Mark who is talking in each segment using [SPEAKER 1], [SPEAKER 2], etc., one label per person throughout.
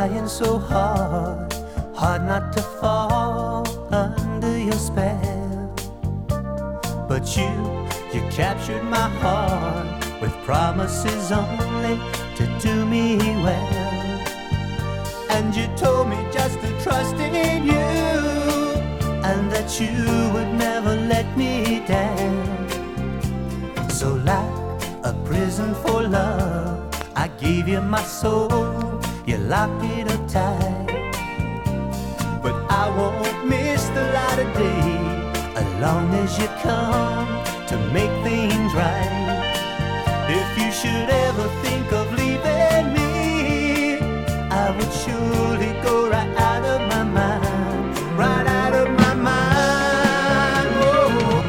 [SPEAKER 1] trying so hard, hard not to fall under your spell. But you captured my heart with promises only to do me well. And you told me just to trust in you, and that you would never let me down. So like a prison for love, I gave you my soul, you locked it up tight. But I won't miss the light of day as long as you come to make things right. If you should ever think of leaving me, I would surely go right out of my mind, right out of my mind. Oh,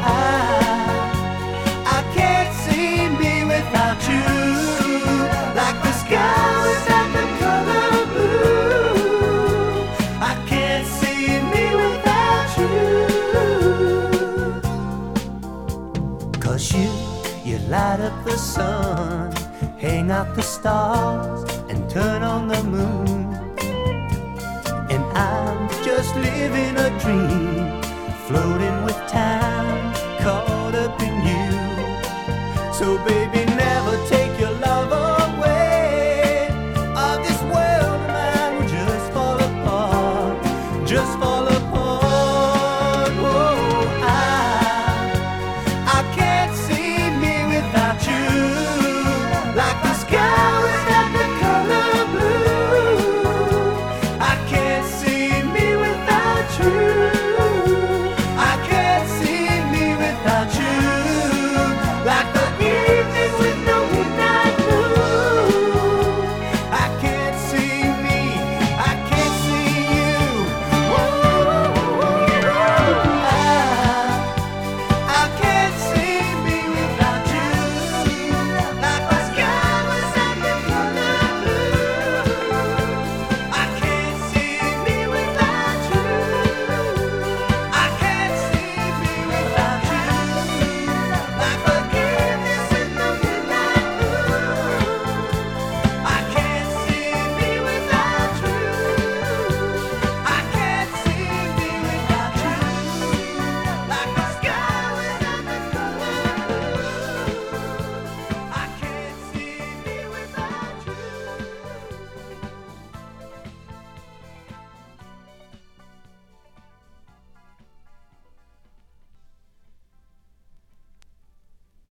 [SPEAKER 1] I can't see me without you, like the sky without the color blue. I can't see me without you. 'Cause you light up the sun, hang out the stars, and turn on the moon. And I'm just living a dream, floating with time, caught up in you. So baby, never take your love away, or this world of mine will just fall apart, just fall